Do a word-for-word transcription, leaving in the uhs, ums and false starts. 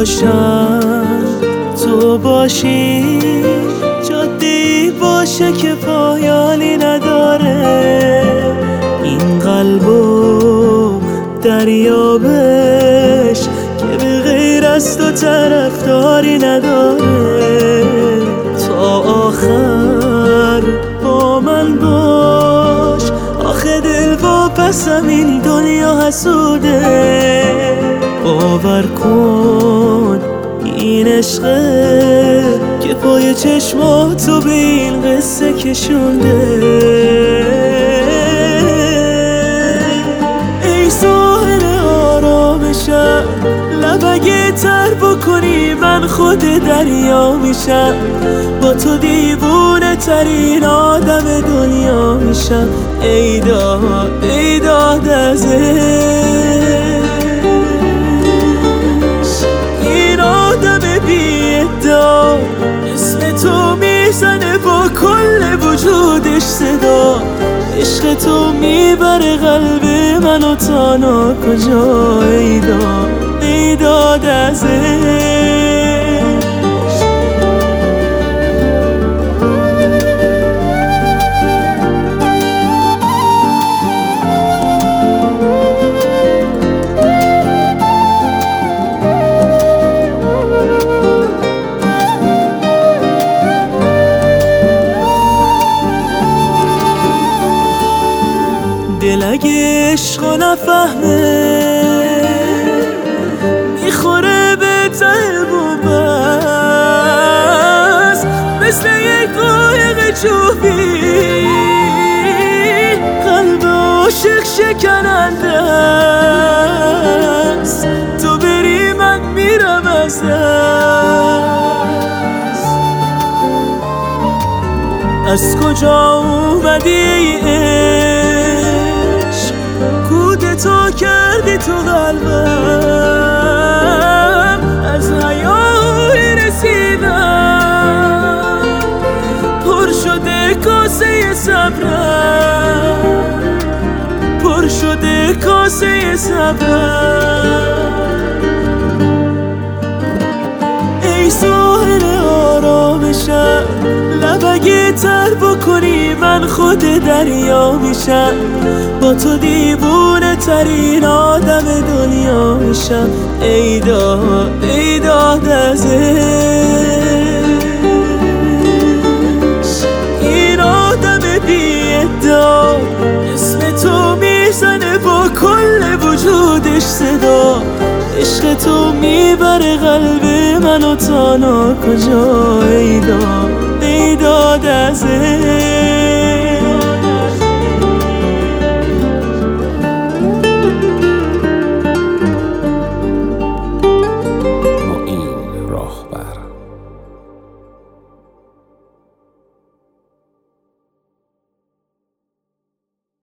باشم تو باشی، جاده‌ای باشه که پایانی نداره. این قلبو دریابش که به غیر از تو طرفداری نداره. تا آخر با من باش، آخه دل واپسم این دنیا حسوده. باور کن این عشقه که پای چشماتو به این قصه کشونده. ای ساحل آرامشم، لب اگه تر بکنی من خود دریا میشم. با تو دیوونه ترین آدم دنیا میشم. ای داد ای داد از اسم تو میزنه با کل وجودش صدا. عشق تو میبره قلب منو تا ناکجا. ای داد ای داد از دل اگه عشقو نفهمه میخوره به ته بومبست، مثل یک قایق چوبی قلب عاشق شکننده است. تو بری من میرم از دست. از کجا اومدی ای تو کردی تو قلبم، از حیای رسیدم پر شده کاسه صبرم، پر شده کاسه صبرم. ای ساحل آرامشم، لب اگه تر بکنی من خود دریا میشم. با تو دیوونه ترین آدم دنیا میشم. ای داد ای داد از این آدم بی ادعا. اسم تو میزنه با کل وجودش صدا. عشق تو میبره قلب منو تا ناکجا. ای داد ای داد از